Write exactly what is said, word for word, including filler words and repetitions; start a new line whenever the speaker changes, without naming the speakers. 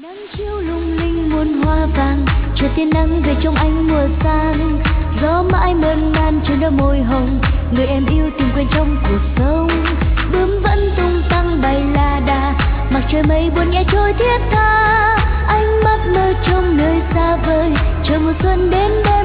Nắng chiếu lung linh muôn hoa vàng, chờ tia nắng về trong ánh mùa sang. Gió mãi mơn man trên đôi môi hồng, người em yêu tìm quên trong cuộc sống. Bướm vẫn tung tăng bay la đà, mặc trời mây buồn nhẹ trôi thiết tha. Ánh mắt mơ trong nơi xa vời, chờ mùa xuân đến đây.